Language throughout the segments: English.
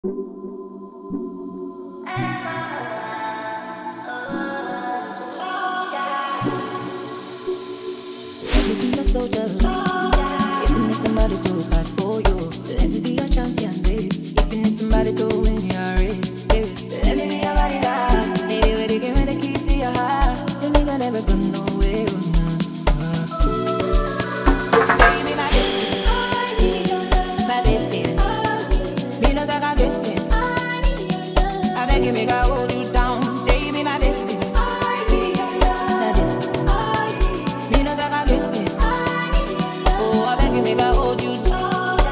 Soldier, if you need somebody to fight for you, let me be your champion, baby. If you need somebody to win your race, let me be your bodyguard. Baby, when they give me the keys to your heart, say me gonna never go nowhere. Say me my bestie, my bestie. Me no talk about bestie. I beg you, make I hold you down. Say me my bestie, my bestie. Me no talk about bestie. Oh, I beg you, make I hold you down.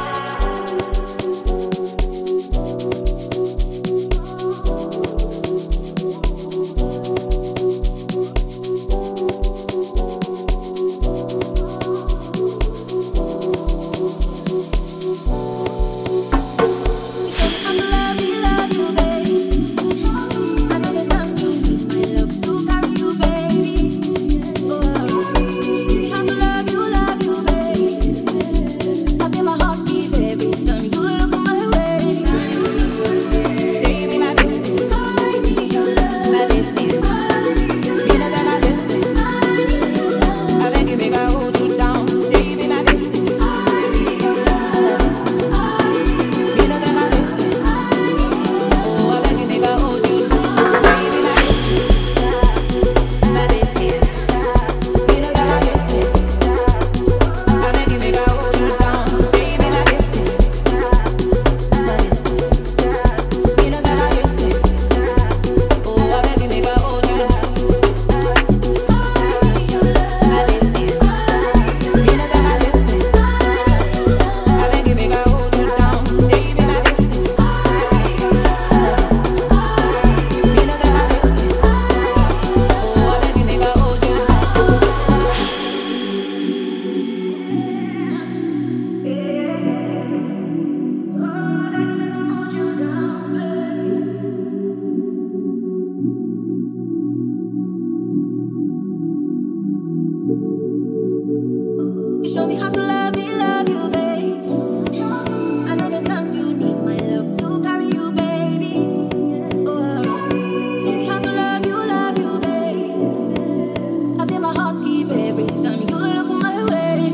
You show me how to love you, babe. I know the times you need my love to carry you, baby. Oh, teach me how to love you, babe. I feel my heart skip every time you look my way.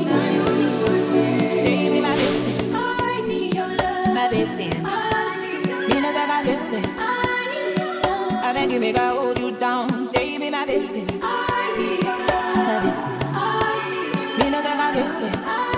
Say me my bestie, I need your love. My bestie, I need your love. Me no talk about bestie, I need your love. I beg you, make I hold you down. Say me my bestie, I need your love. My bestie. Me no talk about this.